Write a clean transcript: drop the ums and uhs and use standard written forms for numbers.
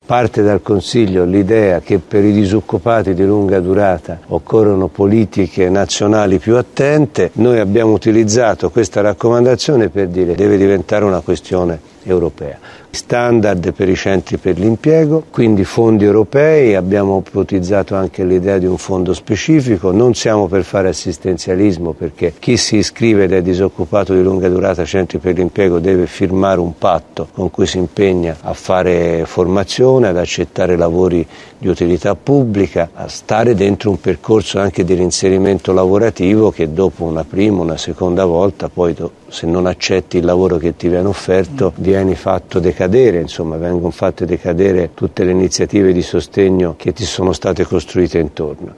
parte dal Consiglio l'idea che per i disoccupati di lunga durata occorrono politiche nazionali più attente, noi abbiamo utilizzato questa raccomandazione per dire deve diventare una questione europea. Standard per i centri per l'impiego, quindi fondi europei, abbiamo ipotizzato anche l'idea di un fondo specifico, non siamo per fare assistenzialismo perché chi si iscrive ed è disoccupato di lunga durata a centri per l'impiego deve firmare un patto con cui si impegna a fare formazione, ad accettare lavori di utilità pubblica, a stare dentro un percorso anche di reinserimento lavorativo che dopo una prima, una seconda volta, poi se non accetti il lavoro che ti viene offerto vieni fatto decadere, insomma vengono fatte decadere tutte le iniziative di sostegno che ti sono state costruite intorno.